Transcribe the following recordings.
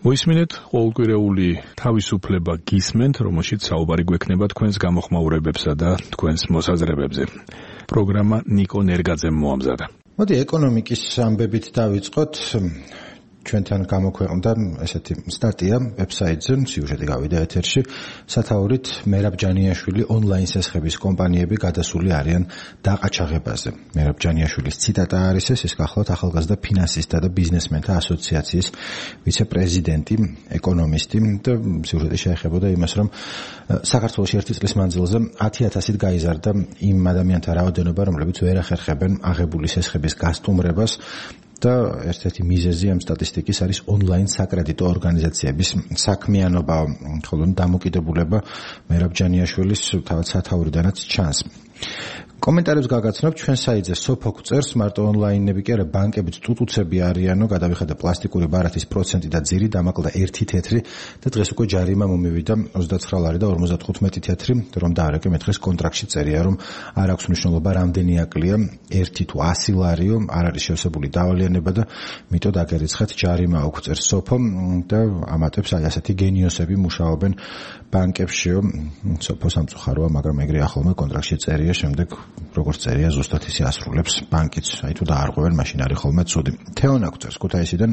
მოისმინეთ ყოველკვირეული თავისუფლება გისმენთ, რომელშიც საუბარი გვექნება თქვენს გამოხმაურებებსა და თქვენს მოსაზრებებზე. პროგრამა ნიკო ნერგაძემ მოამზადა. მოდი ეკონომიკის ამბებით დავიწყოთ. ჩვენთან გამოქვეყნდა ესეთი სტატია ვებსაიტზე, სიუჟეტი გავიდა ეთერში, სათაურით მერაბ ჯანიაშვილი ონლაინ სესხების კომპანიები გადასული არიან დაყაჩაღებაზე. მერაბ ჯანიაშვილის ციტატა არის ეს გახლავთ ახალგაზრდა ფინანსისტთა და ბიზნესმენთა ასოციაციის ვიცე-პრეზიდენტი, ეკონომისტი და სიუჟეტი შეეხებოდა იმას, რომ საქართველოში ერთი წლის მანძილზე 10,000-ით გაიზარდა იმ ადამიანთა რაოდენობა, რომლებიც ვერ ახერხებენ აღებული სესხების გასტუმრებას. და ერთ-ერთი მიზეზი ამ სტატისტიკის არის ონლაინ საკრედიტო ორგანიზაციების საქმიანობა, ხოლო დამოკიდებულება მერაბ ჯანიაშვილის თავად სათაურიდანაც ჩანს. კომენტარებს გაგაცნობთ ჩვენ საიტზე სოფოქ წერს, მარტო ონლაინები კი არა, ბანკებიც ტუტუცები არიანო, გადავიხადა პლასტიკური ბარათის პროცენტი და ძირი, დამაკლა 1 თეთრი და დღეს უკვე ჯარიმა მომივიდა 29 ლარი და 55 თეთრი, რომ დაარეკე მე დღეს კონტრაქტში წერია, რომ არ აქვს მნიშვნელობა რამდენი აკლია, 1 თუ 100 ლარიო, არ არის შევსებული დავალიანება და მიტო დაგერიცხეთ ჯარიმა აქვს წერს სოფო და ამატებს აი ასეთი გენიოსები მუშაობენ ბანკებშიო, სოფო სამწუხაროა, მაგრამ ეგრე ახალმე კონტრაქტში წერია, შემდეგ როგორც წერია ზუსტად ისე ასრულებს ბანკიც, აი თუ დაარღვევენ, მაშინ არის ხოლმე ცუდი. თეონ აქვს წერს ქუთაისიდან.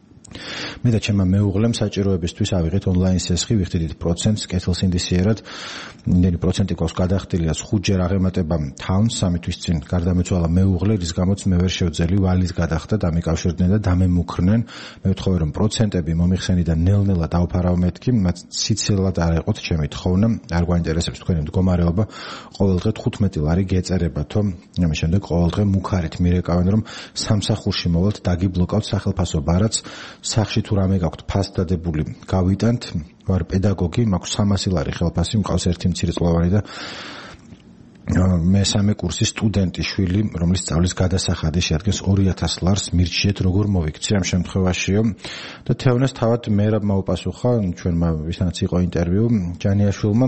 მე და ჩემმა მეუღლემ საჭიროებისთვის ავიღეთ ონლაინ სესხი, ვიხდით პროცენტს კეთილსინდისიერად. იმდენი პროცენტი გვაქვს გადახდილია 5-ჯერ აღემატება თავს 3 თვის წინ გარდამეცვალა მეუღლე, რის გამოც მე ვერ შევძელი ვალის გადახდა, დამიკავშირდნენ და დამემუქრნენ. მე ვთხოვე რომ პროცენტები მომიხსენი და ნელ-ნელა დავფარავ მეთქი, მათ სიცილად არ ეყოთ ჩემი თხოვნა, არ გვაინტერესებს თქვენი მდგომარეობა. ყოველ დღე 15 ლარი გეწერებათო, ამის შემდეგ ყოველ დღე მუქარით მირეკავენ რომ სამსახურში მოვალთ, დაგიბლოკავთ სახელფასო ბარათს. სახში თუ რამე გაქვთ ფასდადებული გავიტანთ, ვარ პედაგოგი, მაქვს 300 ლარი ხელფასი, მყავს ერთი მცირეწლოვანი და მესამე კურსის სტუდენტი შვილი, რომლის სწავლის გადასახადი შეადგენს 2000 ლარს, მირჩიეთ როგორ მოვიქცე ამ შემთხვევაშიო. და თეონას თავად მერაბმა უპასუხა, ჩვენმა ვისთანაც იყო ინტერვიუ, ჯანიაშვილმა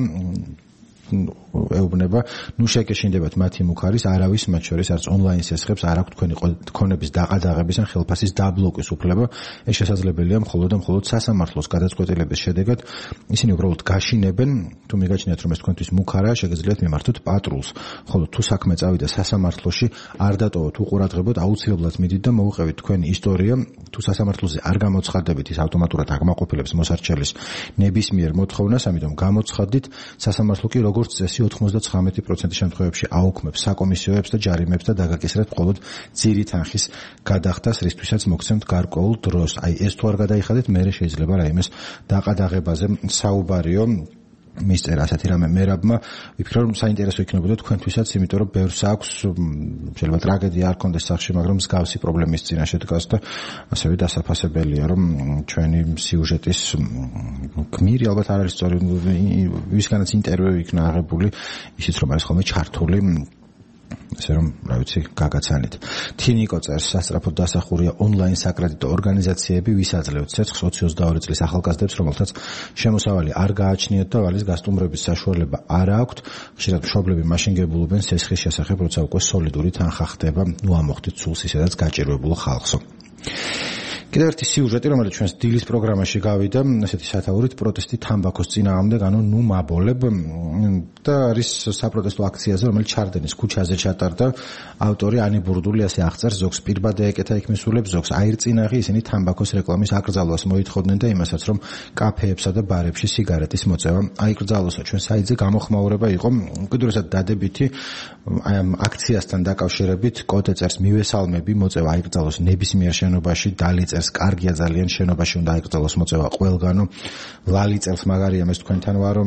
ეუბნება, ნუ შეგეშინდებათ მათი მუქარის, არავის მათ შორის არც ონლაინ სესხებს არ აქვს თქვენი ქონების დაყადაღების ან ხელფასის დაბლოკვის უფლება. ეს შესაძლებელია მხოლოდ და მხოლოდ სასამართლოს გადაწყვეტილების შედეგად. ისინი უბრალოდ გაშინებენ, თუ მიგაჩნიათ რომ ეს თქვენთვის მუქარაა, შეგიძლიათ მიმართოთ პატრულს. ხოლო თუ საქმე წავიდა სასამართლოში, არ დატოვოთ უყურადღებოდ, აუცილებლად მიდით და მოუყევით თქვენი ისტორია. თუ სასამართლოზე არ გამოცხადდებით, ის ავტომატურად აკმაყოფილებს მოსარჩელის ნებისმიერ მოთხოვნას, ამიტომ გამოცხადდით, სასამართლო კი როგორც წესი 99% შემთხვევებში აუქმებს საკომისიოებს და ჯარიმებს და დაგაკისრეთ მხოლოდ ძირი თანხის გადახდას, რისთვისაც მოგცემთ გარკვეულ დროს. აი ეს თუ არ გადაიხადეთ, მერე შეიძლება რაიმეს დაყადაღებაზე საუბარიო. მისწერა ასეთი რამე მერაბმა, ვიფიქრე რომ საინტერესო იქნებოდა თქვენთვისაც, იმიტომ რომ ბევრს აქვს, შეიძლება ტრაგედია არ კონდეს სახში, მაგრამ მსგავსი პრობლემის წინაშე დგას და ასევე დასაფასებელია, რომ ჩვენი სიუჟეტის გმირი ალბათ არ არის სწორი, ვისგანაც ინტერვიუ იქნა აღებული, ისიც რომ არის ხოლმე ჩართული ესე რომ, რა ვიცი, გაგაცანით. თინიკო წერს, სასწრაფოდ დასახურია ონლაინ საკრედიტო ორგანიზაციები, ვისაძლევთ ცეცხლს 22 წლის ახალგაზრდებს, რომელთაც შემოსავალი არ გააჩნიათ და ვალის გასტუმრების საშუალება არ აქვთ. ხშირად მშობლები მაშინ გებულობენ სესხის შესახებ, როცა უკვე სოლიდური თანხა ხდება, ნუ ამოხდით სულს ისედაც გაჭირვებულ ხალხსო. კიდევ ერთი სიუჟეტი, რომელიც ჩვენს დილის პროგრამაში გავიდა, ესეთი სათაურით პროტესტი თამბაქოს წინააღმდეგ, ანუ ნუ მაბოლებ და არის საპროტესტო აქციაზე, რომელიც ჩარდენის ქუჩაზე ჩატარდა. ავტორი ანი ბურდული ასე აღწერს, ზოგს პირბად ეკეთა იქ მისულებს, ზოგს აირწინაღი, ისინი თამბაქოს რეკლამის აკრძალვას მოითხოვდნენ და იმასაც, რომ კაფეებსა და ბარებში სიგარეტის მოწევა აიკრძალოსო. ჩვენ საიტზე გამოხმაურება იყო, უკიდურესად დადებითი აი ამ აქციასთან დაკავშირებით, კოდე წერს მივესალმები, მოწევა აიკრძალოს ნებისმიერ შენობაში, დალიწერს კარგია ძალიან, შენობაში უნდა აიკრძალოს მოწევა ყველგანო. ლალი წერს მაგარია, მე თქვენთან ვარო.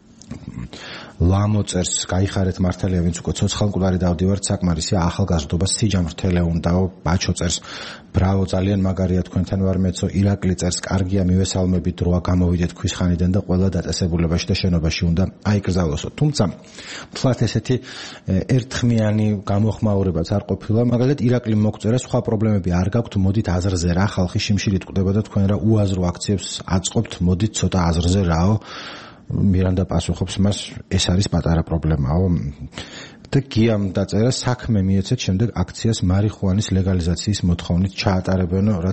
ლამოწერს, გაიხარეთ მართალია, ვინც უკვე ცოცხალმკვდარი დავდივართ, საკმარისია ახალგაზრდობა სიჯამრთელე უნდაო. ბაჩო წერს, ბრავო, ძალიან მაგარია, თქვენთან ვარ მეცო. ირაკლი წერს, კარგია, მივესალმებით, დროა გამოვიდეთ ქვისხანიდან და ყველა დაწესებულებაში და შენობაში უნდა აიკრძალოსო. თუმცა მთლად ესეთი ერთხმიანი გამოხმაურებაც არ ყოფილა. მაგალითად, ირაკლი მოგწერა, სხვა პრობლემები არ გაქვთ, მოდით აზრზე რა, ხალხი შიმშილით კვდება და თქვენ რა უაზრო აქციებს აწყობთ, მოდით ცოტა აზრზე რაო. მირანდა პასუხობს მას, ეს არის პატარა პრობლემაო. და გიამ დაწერა, საქმე მიეცეთ შემდეგ აქციას მარიხუანის ლეგალიზაციის მოთხოვნით ჩაატარებენო, რაც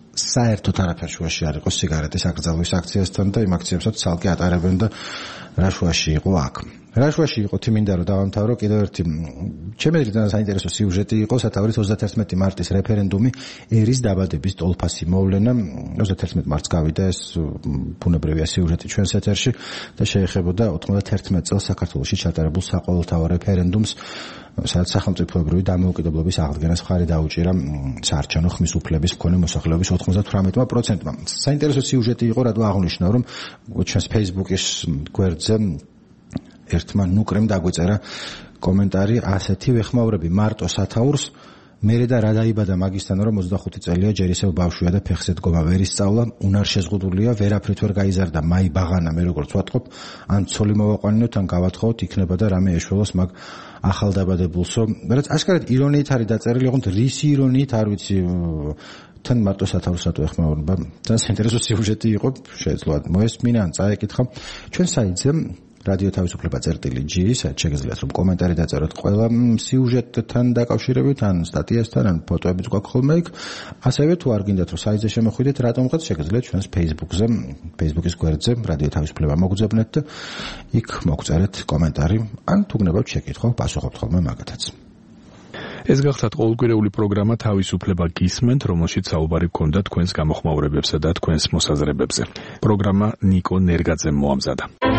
საერთოდ არაფერ შუაში არ იყო სიგარეტის აკრძალვის აქციასთან და იმ აქციებსაც ცალკე ატარებენ და რა შუაში იყო აქ. რა შუაში იყო თიმინდა რომ დავამთავრო კიდევ ერთი ჩემი ძალიან საინტერესო სიუჟეტი იყო სათაურის 31 მარტის რეფერენდუმი ერის დაბადების ტოლფასი მოვლენა 31 მარტს გავიდა ეს ბუნებრივია სიუჟეტი ჩვენს ეთერში და შეეხებოდა 91 წელს საქართველოში ჩატარებულ საყოველთაო რეფერენდუმს სადაც სახელმწიფოებრივი დამოუკიდებლობის აღდგენას მხარი დაუჭირა საარჩევნო ხმის უფლების მქონე მოსახლეობის 98%-მა. საინტერესო სიუჟეტი იყო რადგან აღნიშნა რომ ჩვენს Facebook-ის გვერდზე ერთმა ნუკრემ დაგვიწერა კომენტარი ასეთი ვეხმაურები მარტო სათაურს მერე და რა დაიბადა მაგისთან რომ 25 წელია ჯერ ისევ ბავშვია და ფეხზე დგომა ვერ ისწავლა უნარ შეზღუდულია ვერაფრით ვერ გაიზარდა მაი ბაღანა მე როგორც ვატყობ ან ცოლი მოვაყვანინოთ ან გავათხოვოთ იქნება და რამე ეშველოს მაგ ახალდაბადებულსო რაც ასკარად ირონიით არის დაწერილი ოღონდ რის ირონიით არ ვიცი თან მარტო სათაურს რატო ეხმაურება ძალიან საინტერესო სიუჟეტი იყო შეეძლო მოესმინა ან წაეკითხა ჩვენ საიტზე რადიო თავისუფლება წერტილი.g შეგიძლიათ რომ კომენტარი დაწეროთ ყველა სიუჟეტთან დაკავშირებით ან სტატიასთან ან ფოტოებიც გვაქვს ხოლმე იქ ასევე თუ არ გინდათ რომ საიტზე შემოხვიდეთ რატომღაც შეგიძლიათ ჩვენს Facebook-ზე Facebook-ის გვერდზე რადიო თავისუფლება მოგძებნეთ და იქ მოგწერეთ კომენტარი ან თუ გნებავთ შეკითხვა პასუხობთ ხოლმე მაგათაც ეს გახლავთ ყოველკვირეული პროგრამა თავისუფლება გისმენთ, რომელშიც საუბარი გქონდა თქვენს გამოხმაურებებსა და თქვენს მოსაზრებებზე. პროგრამა ნიკო ნერგაძემ მოამზადა.